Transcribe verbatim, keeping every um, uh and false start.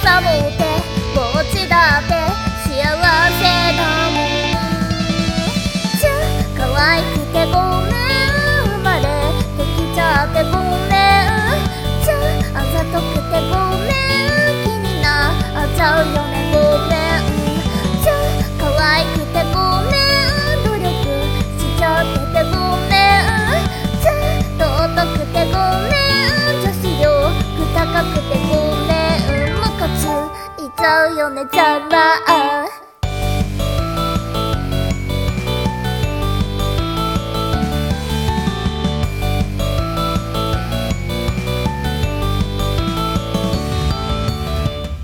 サボってぼっちだって幸せだもん。じゃあ可愛くてごめん、生まれてきちゃってごめん。じゃああざとくてごめん、気になっちゃうよねごめん。じゃあ可愛くてごめん、努力しちゃっててごめん。じゃあ尊くてごめん、女子力高くてごめん。ムカついちゃうよねじゃら